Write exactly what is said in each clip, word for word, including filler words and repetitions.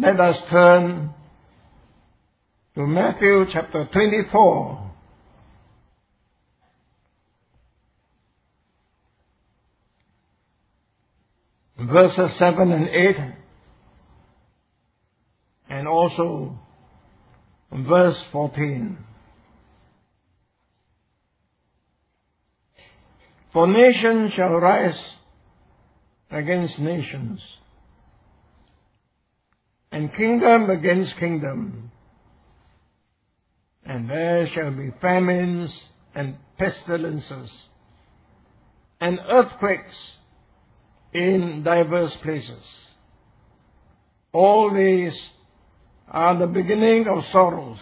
Let us turn to Matthew chapter twenty-four. Verses seven and eight, and also verse fourteen. For nation shall rise against nations, and kingdom against kingdom, and there shall be famines and pestilences, and earthquakes in diverse places. All these are the beginning of sorrows.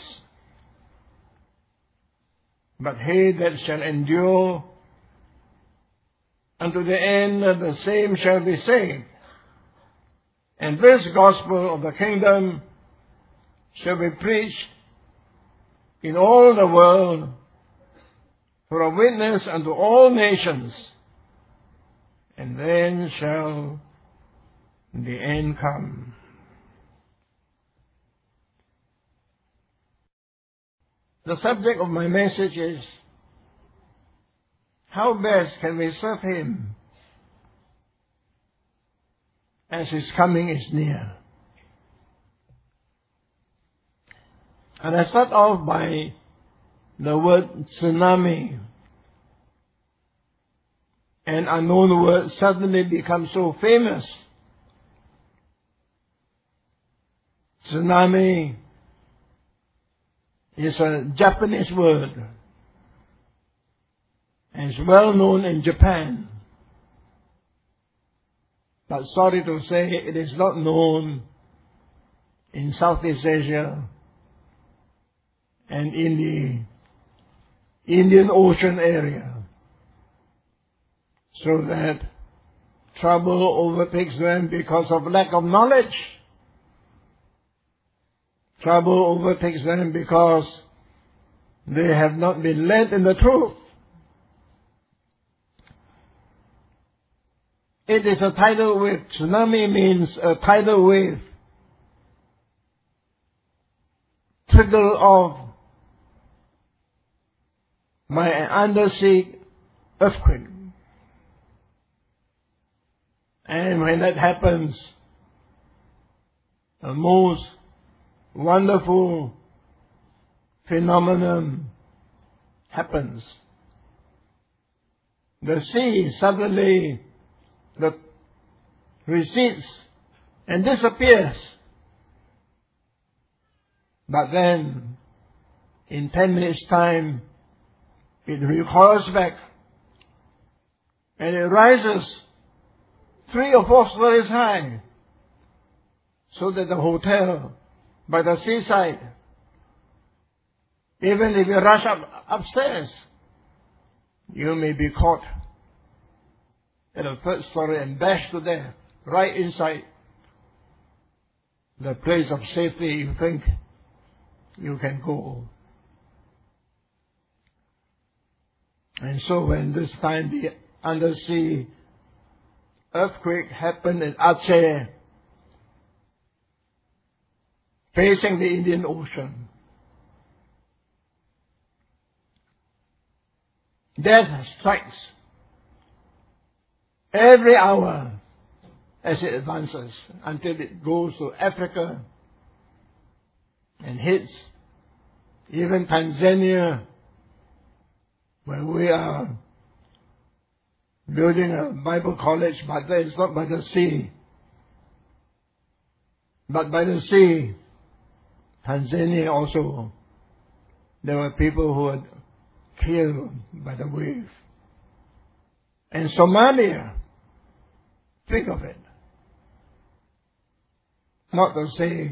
But he that shall endure unto the end, the same shall be saved. And this gospel of the kingdom shall be preached in all the world for a witness unto all nations, and then shall the end come. The subject of my message is, how best can we serve Him as His coming is near? And I start off by the word tsunami. An unknown word suddenly becomes so famous. Tsunami is a Japanese word, and it's well known in Japan. But sorry to say, it is not known in Southeast Asia and in the Indian Ocean area, so that trouble overtakes them because of lack of knowledge. Trouble overtakes them because they have not been led in the truth. It is a tidal wave. Tsunami means a tidal wave. Trigger of my undersea earthquake. And when that happens, the most wonderful phenomenon happens. The sea suddenly the recedes and disappears. But then, in ten minutes' time, it recoils back and it rises three or four stories high, so that the hotel by the seaside, even if you rush up upstairs, you may be caught at the third story and dashed to death right inside the place of safety you think you can go. And so when this time the undersea earthquake happened in Aceh, facing the Indian Ocean, death strikes every hour as it advances until it goes to Africa and hits even Tanzania, where we are building a Bible college, but that is not by the sea. But by the sea, Tanzania also, there were people who were killed by the wave. And Somalia, think of it. Not to say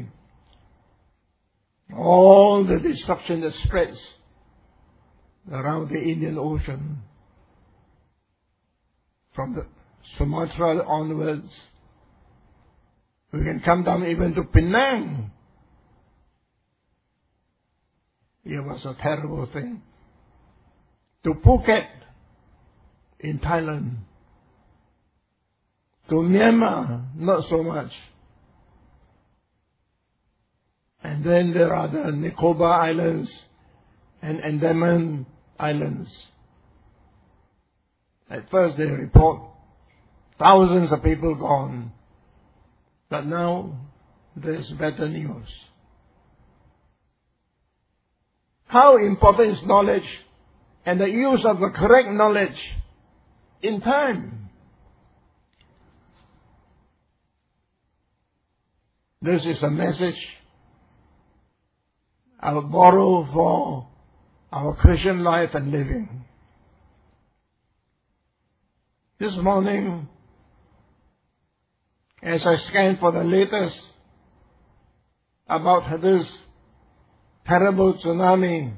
all the destruction that spreads around the Indian Ocean, from the Sumatra onwards. We can come down even to Penang. It was a terrible thing. To Phuket in Thailand. To Myanmar, not so much. And then there are the Nicobar Islands and Andaman Islands. At first they report thousands of people gone. But now there's better news. How important is knowledge and the use of the correct knowledge in time? This is a message I will borrow for our Christian life and living. This morning, as I scanned for the latest about this terrible tsunami,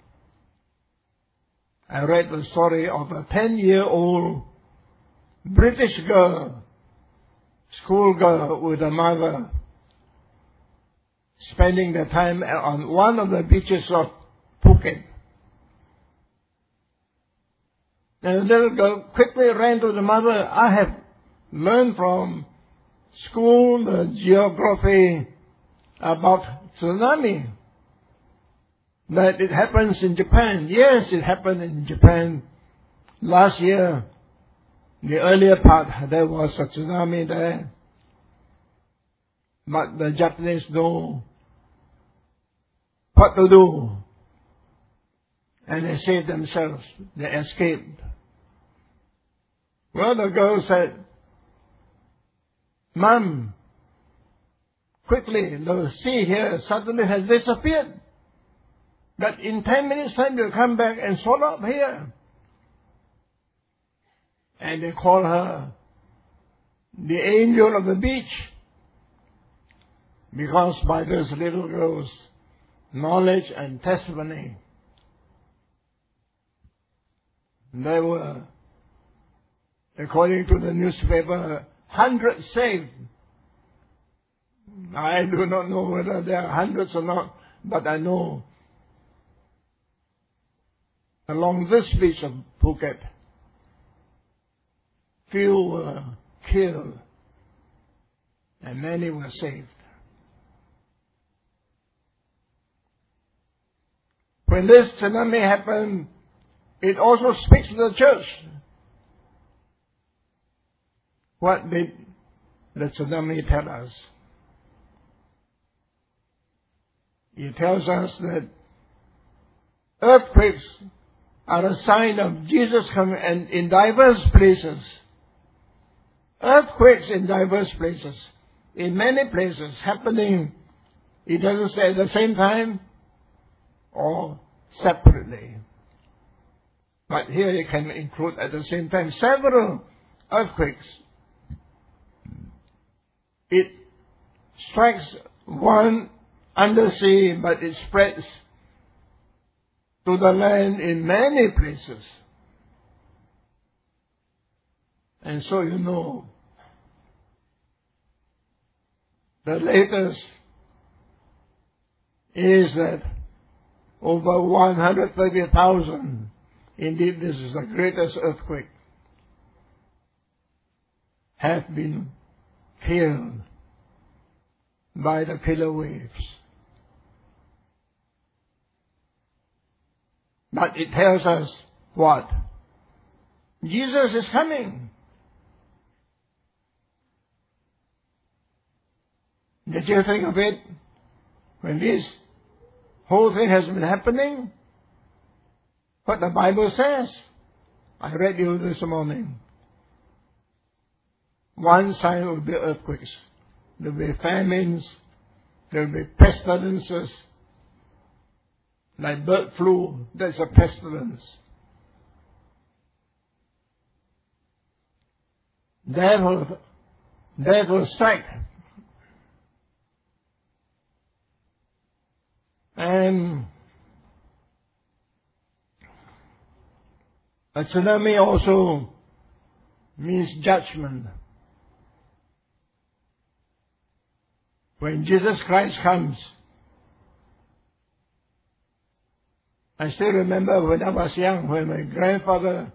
I read the story of a ten-year-old British girl, schoolgirl with a mother, spending their time on one of the beaches of Phuket. And the little girl quickly ran to the mother. I have learned from school the geography about tsunami, that it happens in Japan. Yes, it happened in Japan. Last year, the earlier part, there was a tsunami there. But the Japanese know what to do. And they saved themselves. They escaped. Well, the girl said, Mom, quickly, the sea here suddenly has disappeared. But in ten minutes time, they'll come back and swallow up here. And they call her the angel of the beach. Because by this little girl's knowledge and testimony, there were, according to the newspaper, hundreds saved. I do not know whether there are hundreds or not, but I know along this beach of Phuket, few were killed and many were saved. When this tsunami happened, it also speaks to the church. What did the tsunami tell us? It tells us that earthquakes are a sign of Jesus coming, and in diverse places. Earthquakes in diverse places. In many places happening, it doesn't say at the same time or separately. But here it can include at the same time several earthquakes. It strikes one undersea, but it spreads to the land in many places. And so you know, the latest is that over one hundred thirty thousand, indeed this is the greatest earthquake, have been killed by the killer waves. But it tells us what? Jesus is coming. Did you think of it? When this whole thing has been happening, what the Bible says. I read you this morning. One sign will be earthquakes. There will be famines. There will be pestilences. Like bird flu, that's a pestilence. Death will, death will strike. And a tsunami also means judgment. When Jesus Christ comes, I still remember when I was young, when my grandfather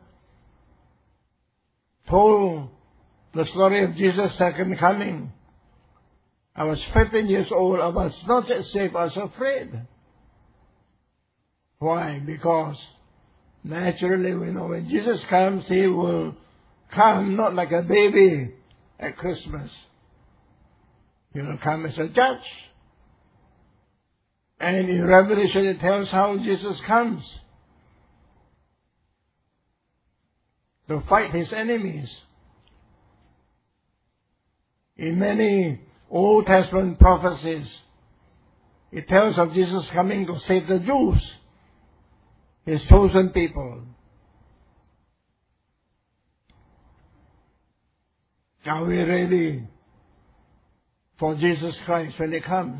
told the story of Jesus' second coming. I was fifteen years old. I was not yet saved. I was afraid. Why? Because naturally, we know when Jesus comes, He will come not like a baby at Christmas. He will come as a judge. And in Revelation it tells how Jesus comes to fight His enemies. In many Old Testament prophecies, it tells of Jesus coming to save the Jews, His chosen people. Are we ready for Jesus Christ when He comes?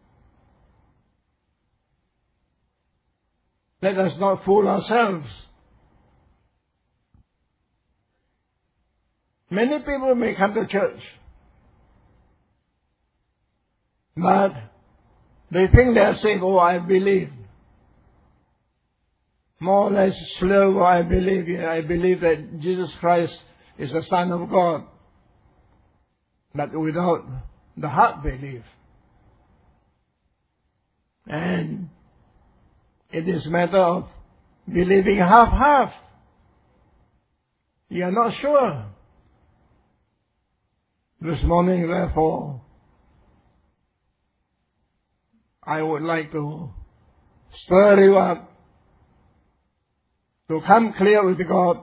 Let us not fool ourselves. Many people may come to church, but they think they are saved. Oh, I believe. More or less slow, oh, I believe. I believe that Jesus Christ is the Son of God. But without the heart belief. And it is a matter of believing half-half. You are not sure. This morning, therefore, I would like to stir you up to come clear with God,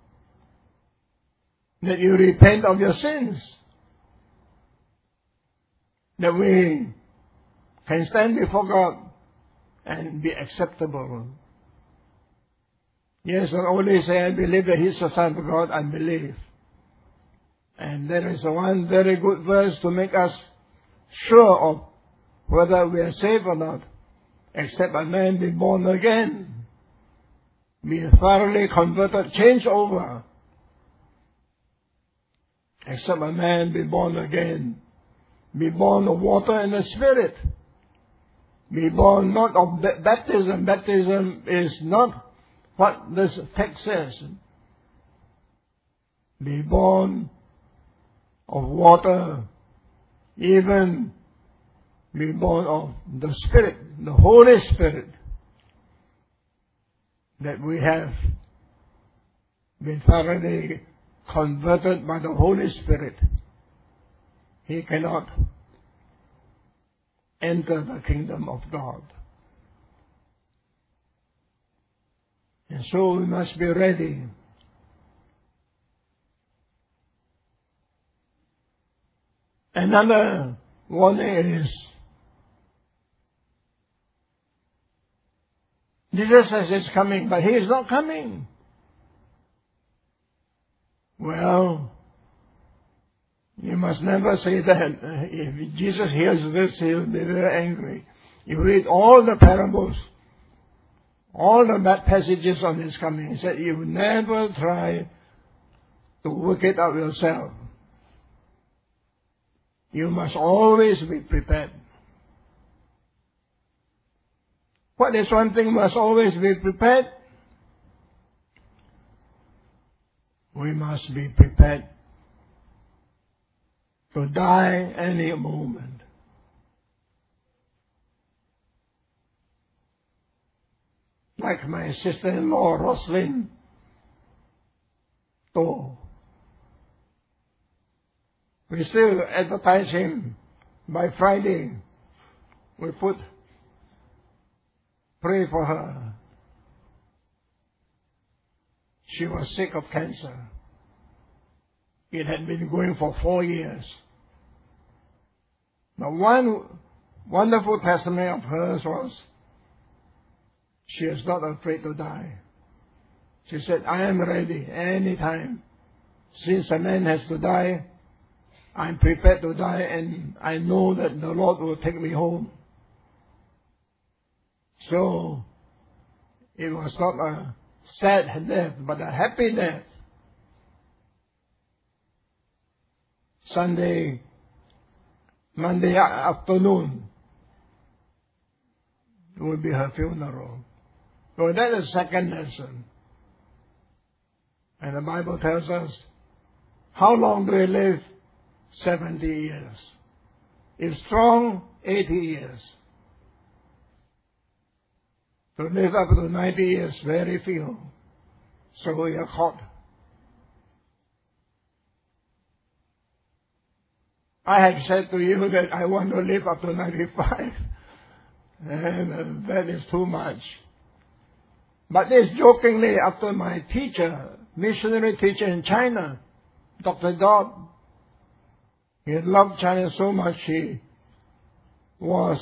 that you repent of your sins, that we can stand before God and be acceptable. Yes, not only say, I believe that He's the Son of God, I believe. And there is one very good verse to make us sure of whether we are saved or not. Except a man be born again, be thoroughly converted, change over. Except a man be born again, be born of water and the Spirit. Be born not of baptism. Baptism is not what this text says. Be born of water, even be born of the Spirit, the Holy Spirit, that we have been thoroughly converted by the Holy Spirit. He cannot enter the kingdom of God. And so we must be ready. Another warning is, Jesus says He's coming, but He is not coming. Well, you must never say that. If Jesus hears this, He'll be very angry. You read all the parables, all the bad passages on His coming. He said, you never try to work it out yourself. You must always be prepared. What is one thing must always be prepared? We must be prepared to die any moment. Like my sister-in-law, Roslyn, told. We still advertise him. By Friday, we put, pray for her. She was sick of cancer. It had been going for four years. Now, one wonderful testimony of hers was, she is not afraid to die. She said, I am ready anytime. Since a man has to die, I'm prepared to die, and I know that the Lord will take me home. So, it was not a sad death, but a happy death. Sunday, Monday afternoon will be her funeral. So that is second lesson. And the Bible tells us, how long do we live? Seventy years. If strong, eighty years. To live up to ninety years, very few. So we are caught. I had said to you that I want to live up to ninety-five. And uh, that is too much. But this jokingly, after my teacher, missionary teacher in China, Doctor Dodd, he loved China so much he was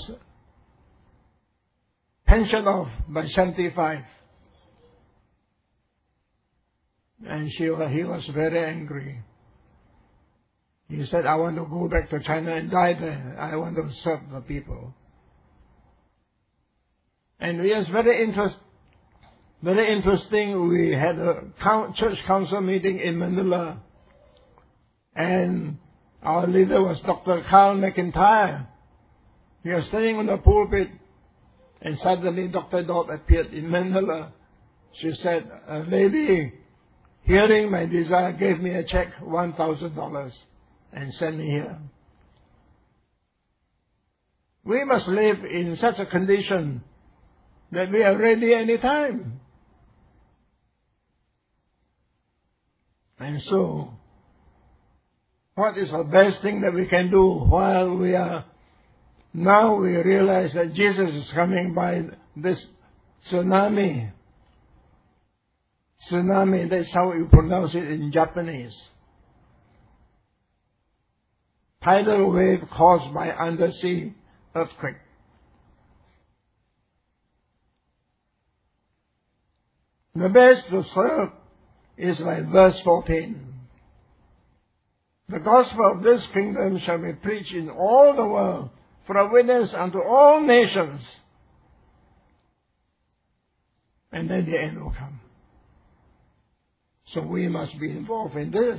pensioned off by seventy-five. And she, he was very angry. He said, I want to go back to China and die there. I want to serve the people. And it was very interest, very interesting. We had a church council meeting in Manila. And our leader was Doctor Carl McIntyre. He was standing on the pulpit. And suddenly Doctor Dodd appeared in Manila. She said, a lady, hearing my desire, gave me a check, one thousand dollars. And send me here. We must live in such a condition that we are ready any time. And so, what is the best thing that we can do while we are, now we realize that Jesus is coming by this tsunami. Tsunami, that's how you pronounce it in Japanese. Tidal wave caused by undersea earthquake. The best to serve is by verse fourteen. The gospel of this kingdom shall be preached in all the world for a witness unto all nations. And then the end will come. So we must be involved in this.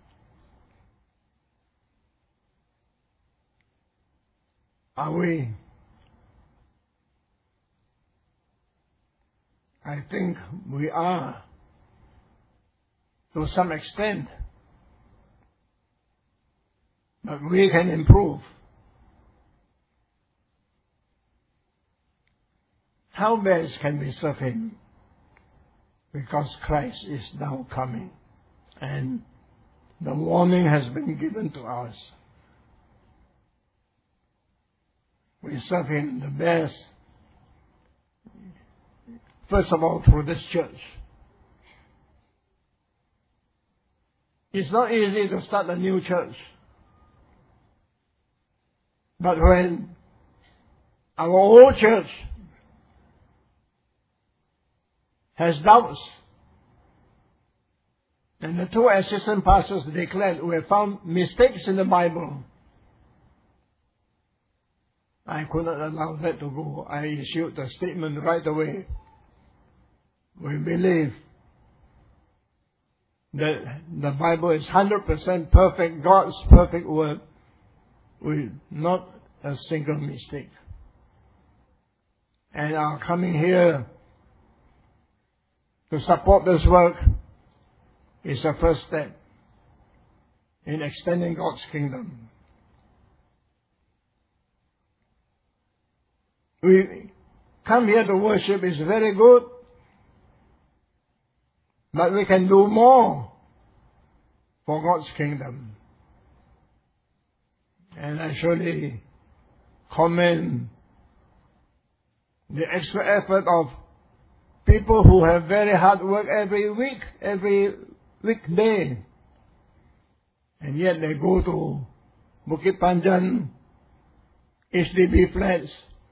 Are we? I think we are, to some extent. But we can improve. How best can we serve Him? Because Christ is now coming. And the warning has been given to us. We serve Him the best, first of all, through this church. It's not easy to start a new church. But when our old church has doubts, and the two assistant pastors declared we have found mistakes in the Bible, I could not allow that to go. I issued a statement right away. We believe that the Bible is one hundred percent perfect, God's perfect word, with not a single mistake. And our coming here to support this work is the first step in extending God's kingdom. We come here to worship is very good, but we can do more for God's kingdom. And I surely commend the extra effort of people who have very hard work every week, every weekday. And yet they go to Bukit Panjang, H D B flats,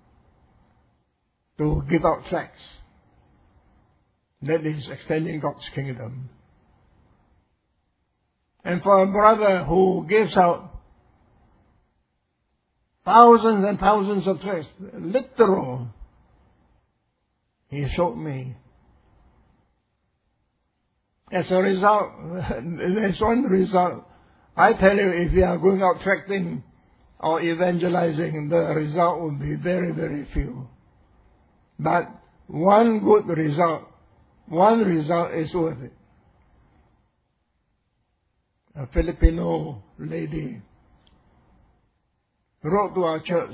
to give out tracts. That is extending God's kingdom. And for a brother who gives out thousands and thousands of tracts, literal, he showed me. As a result, there's one result. I tell you, if you are going out tracting or evangelizing, the result will be very, very few. But one good result, one result is worth it. A Filipino lady wrote to our church,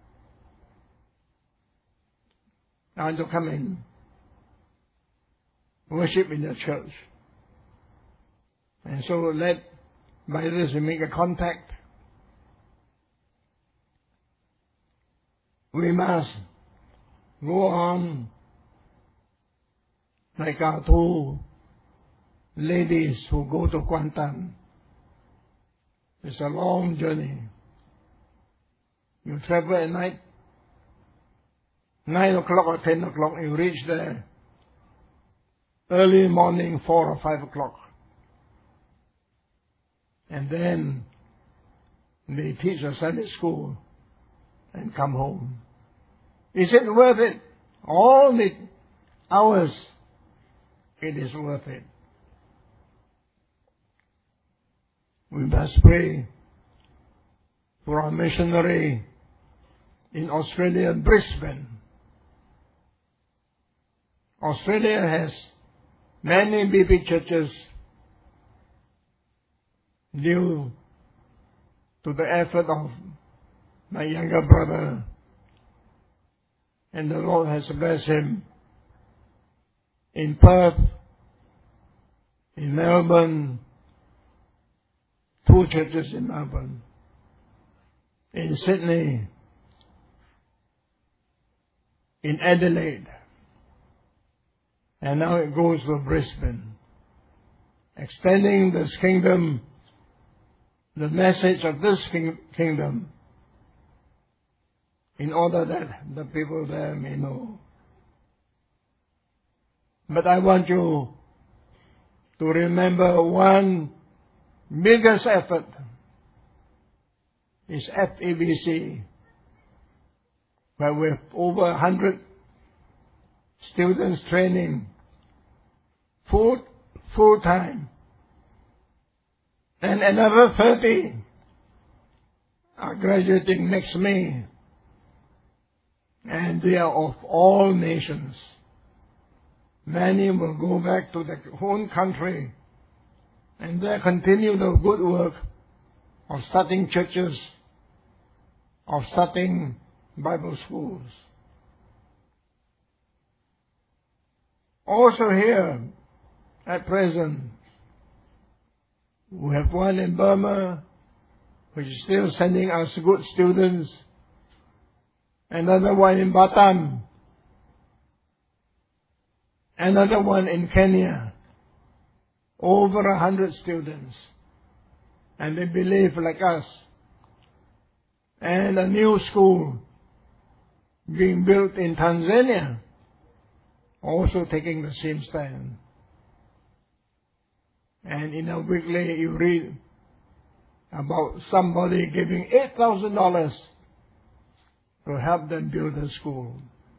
I want to come and worship in the church. And so let by this we make a contact. We must go on like our two ladies who go to Kuantan. It's a long journey. You travel at night, nine o'clock or ten o'clock, you reach there early morning, four or five o'clock. And then they teach a Sunday school and come home. Is it worth it? All the hours, it is worth it. We must pray for our missionary in Australia, Brisbane. Australia has many B P churches due to the effort of my younger brother, and the Lord has blessed him in Perth, in Melbourne, two churches in Melbourne, in Sydney, in Adelaide, and now it goes to Brisbane, extending this kingdom, the message of this king- kingdom, in order that the people there may know. But I want you to remember one biggest effort is F E B C, where we have over one hundred students training full, full time, and another thirty are graduating next May, and they are of all nations. Many will go back to their own country and there continue the good work of starting churches, of starting Bible schools. Also here, at present, we have one in Burma, which is still sending us good students, another one in Batam, another one in Kenya, over a hundred students, and they believe like us, and a new school being built in Tanzania, also taking the same stand. And in a weekly you read about somebody giving eight thousand dollars to help them build a school.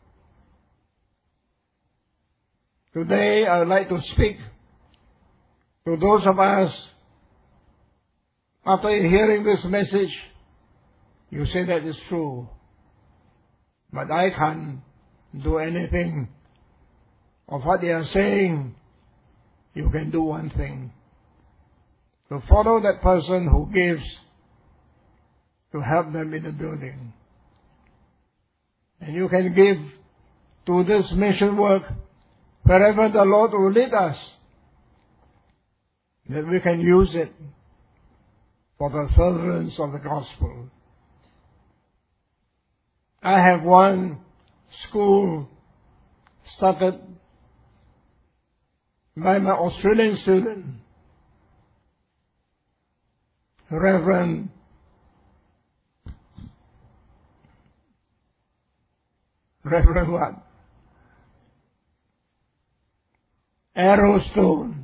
Today I would like to speak to those of us, after hearing this message, you say that is true, but I can't do anything of what they are saying. You can do one thing: to follow that person who gives to help them in the building. And you can give to this mission work wherever the Lord will lead us, that we can use it for the furtherance of the gospel. I have one school started by my Australian student, Reverend Reverend what? Arrowstone.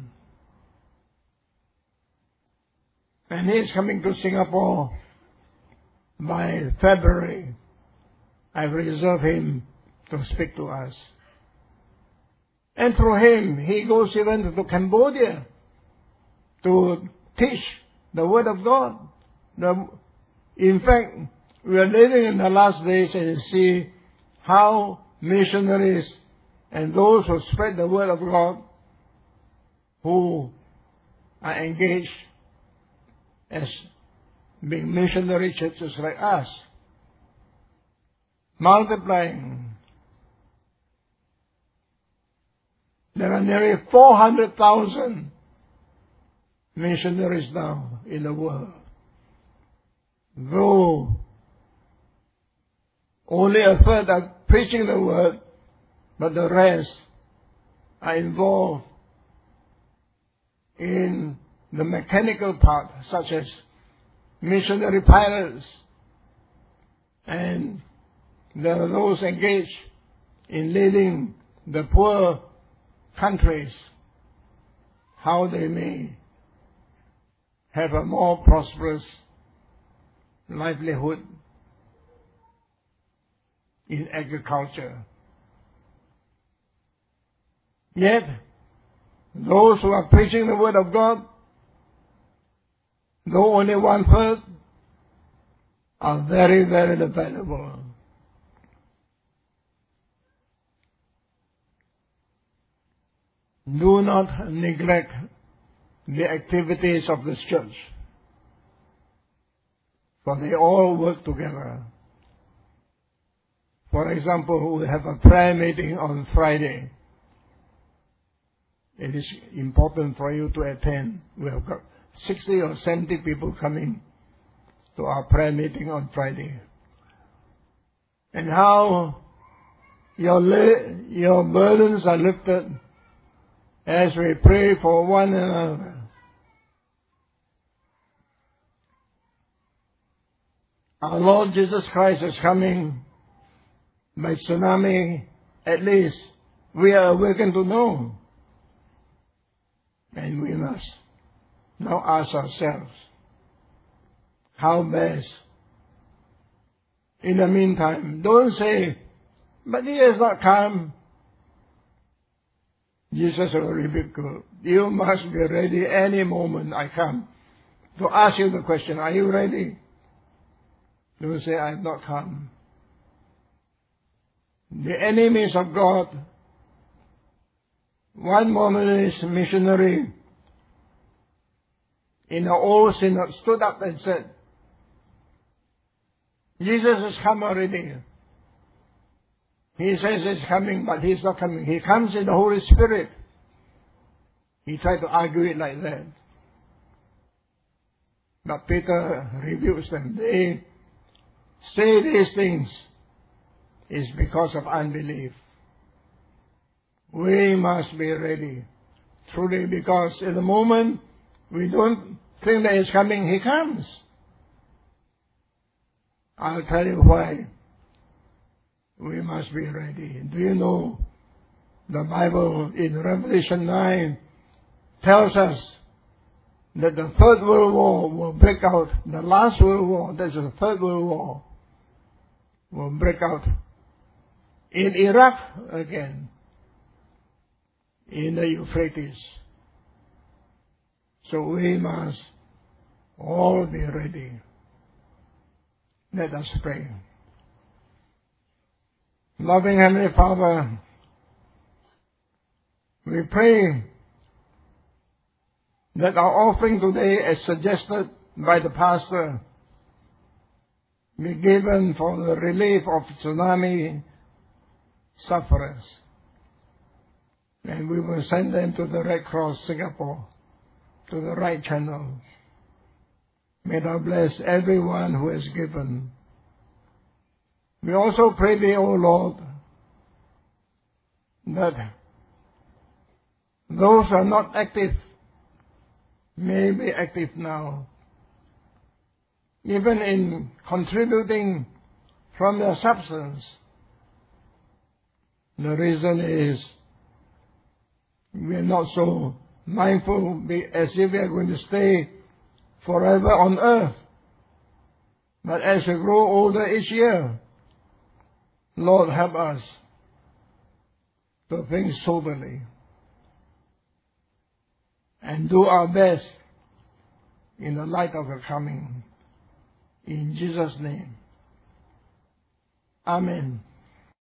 And he is coming to Singapore by February. I've reserved him to speak to us. And through him, he goes even to Cambodia to teach the Word of God. The, in fact, we are living in the last days and see how missionaries and those who spread the Word of God, who are engaged as being missionary churches like us, multiplying. There are nearly four hundred thousand missionaries now in the world. Though only a third are preaching the word, but the rest are involved in the mechanical part, such as missionary pilots, and there are those engaged in leading the poor countries, how they may have a more prosperous livelihood in agriculture. Yet, those who are preaching the word of God, though only one third, are very, very valuable. Do not neglect the activities of this church, for they all work together. For example, we have a prayer meeting on Friday. It is important for you to attend. We have got sixty or seventy people coming to our prayer meeting on Friday. And how your, your burdens are lifted as we pray for one another. Our Lord Jesus Christ is coming by tsunami, at least we are awakened to know. And we must now ask ourselves, how best? In the meantime, don't say, but he has not come. Jesus will rebuke you. You must be ready any moment I come to ask you the question, are you ready? Don't say, I have not come. The enemies of God, one Mormonist missionary in the old synod stood up and said, Jesus has come already. He says he's coming, but he's not coming. He comes in the Holy Spirit. He tried to argue it like that. But Peter rebukes them. They say these things is because of unbelief. We must be ready. Truly, because in the moment we don't think that he's coming, he comes. I'll tell you why. We must be ready. Do you know the Bible in Revelation nine tells us that the Third World War will break out. The last World War, that's the Third World War, will break out in Iraq again, in the Euphrates. So we must all be ready. Let us pray. Loving Heavenly Father, we pray that our offering today, as suggested by the pastor, be given for the relief of tsunami sufferers. And we will send them to the Red Cross Singapore, to the right channel. May thou bless everyone who has given. We also pray thee, O Lord, that those who are not active may be active now, even in contributing from their substance. The reason is we are not so mindful as if we are going to stay forever on earth. But as we grow older each year, Lord, help us to think soberly and do our best in the light of your coming. In Jesus' name. Amen.